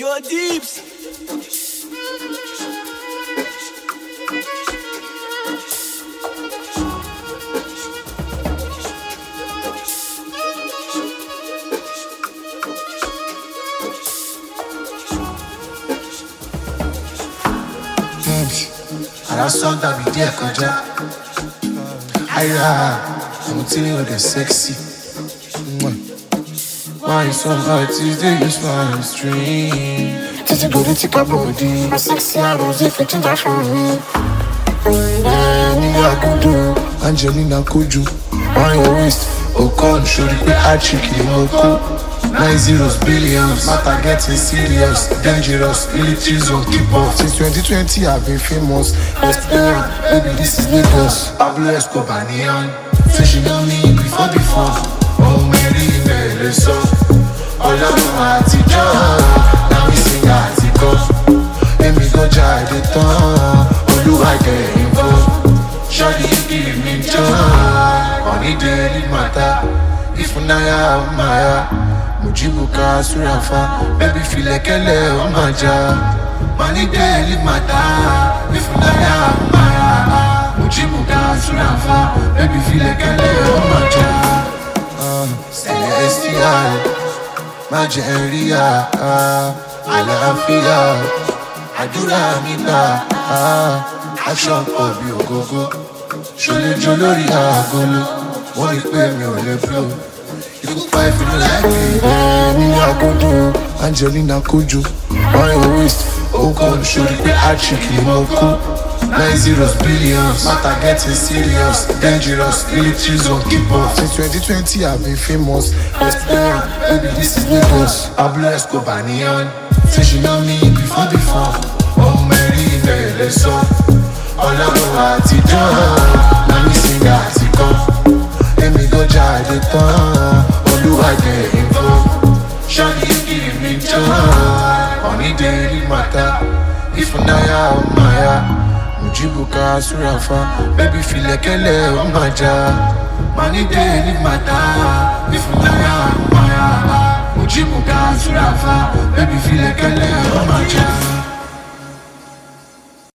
Go deeps. Ara song that be there kọjá. Aya, I'm telling you they're sexy. Why you so hard today? Use my stream. Títí gbòdì tí ká bòdì. Sexy arrows if you change that for me. Ní agudu, Angelina Kojú. On your waist, Okon ṣorí pé Achiki mo kú. 90 billions, matter getting serious, dangerous, military zone, keep off. Since 2020 I've been famous. Let's play on, baby this is Lagos. Pablo Escobar neon, say she know me before. Oh Mary Mary so, Ọlọ́run àtijọ́, now we sing àtìkọ́. Èmi gọjà èdè tán, Olúwa get involved. Shawty you give me joy, money daily matter. If unaya umaya, Mujibuka surafa, baby feel like ele omaja. Money daily matter. If unaya umaya, Mujibuka surafa, baby feel like ele omaja. Celestial, Majeria, Alafia, Adura mina, action for you go. Ṣọlẹ̀ jọ lórí àgọ́lọ́, wọ́n rí pé mi ò lè blow. Ikú pa ìfìlú láìpẹ́. Ní agudu, Angelina Kojú. On your waist, Okon ṣorí pé Achiki mo kú. 90 billions, matter getting serious, dangerous, military zone, keep off. Since 2020 I've been famous. Let's play on, baby this is Lagos. Pablo Escobar neon, say she know me before. Oh Mary Mary so, Ọlọ́run àtijọ́, now we sing àtìkọ́. Èmi gọjà èdè tán, Olúwa get involved. Shawty you give me joy, money daily matter. If unaya umaya, Mujibuka surafa, baby feel like ele omaja. Money daily matter. If unaya umaya, Mujibuka surafa, baby feel like ele omaja.